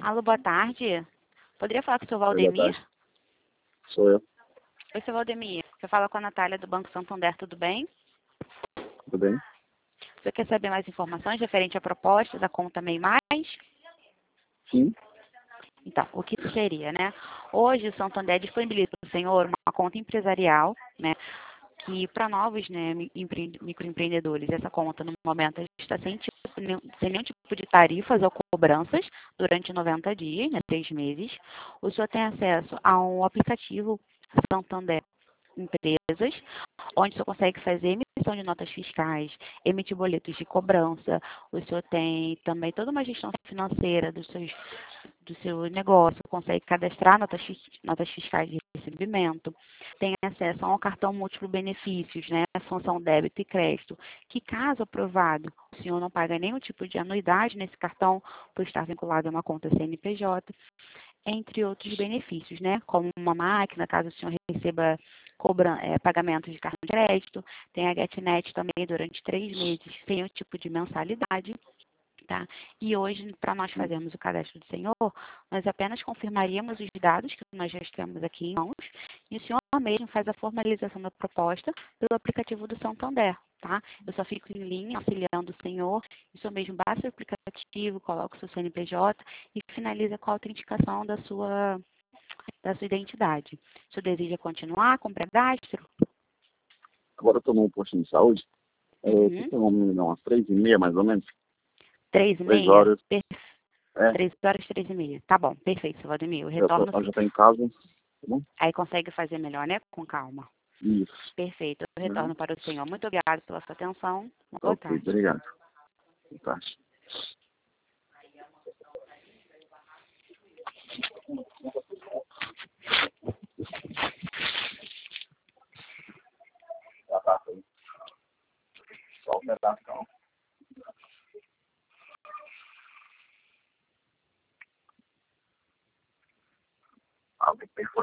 Alô, boa tarde. Poderia falar com o seu Oi, boa Valdemir? tarde. Sou eu. Oi, seu Valdemir. Você fala com a Natália do Banco Santander, tudo bem? Tudo bem? Você quer saber mais informações referente à proposta da conta MEI Mais? Sim. Então, o que seria, né? Hoje o Santander disponibiliza para o senhor uma conta empresarial, né? Que para novos, né, microempreendedores, essa conta no momento está sem nenhum tipo de tarifas ou cobranças durante 90 dias, né, 3 meses. O senhor tem acesso a um aplicativo Santander Empresas, onde o senhor consegue fazer emissão de notas fiscais, emitir boletos de cobrança. O senhor tem também toda uma gestão financeira do seu negócio, consegue cadastrar notas fiscais de recebimento, tem acesso a um cartão múltiplo benefícios, né, função débito e crédito, que caso aprovado, o senhor não paga nenhum tipo de anuidade nesse cartão, por estar vinculado a uma conta CNPJ, entre outros benefícios, né, como uma máquina, caso o senhor receba pagamentos de cartão de crédito, tem a GetNet também durante 3 meses, sem o tipo de mensalidade. Tá? E hoje, para nós fazermos o cadastro do senhor, nós apenas confirmaríamos os dados que nós já temos aqui em mãos e o senhor mesmo faz a formalização da proposta pelo aplicativo do Santander. Tá? Eu só fico em linha auxiliando o senhor, o senhor mesmo baixa o aplicativo, coloca o seu CNPJ e finaliza com a autenticação da sua identidade. O senhor deseja continuar com o cadastro? Agora eu estou num posto de saúde. Uhum. Tem umas 3h30, mais ou menos. 3 3h30? horas. É, 3h, 3h30. Tá bom, perfeito, seu Valdemir. Eu eu retorno já sim. estou em casa. Tá bom? Aí consegue fazer melhor, né? Com calma. Isso. Perfeito. Eu Uhum. retorno para o senhor. Muito obrigada pela sua atenção. Uma boa Ok, tarde. obrigado. Boa tarde. Só um pedaço. Alguém perfurou.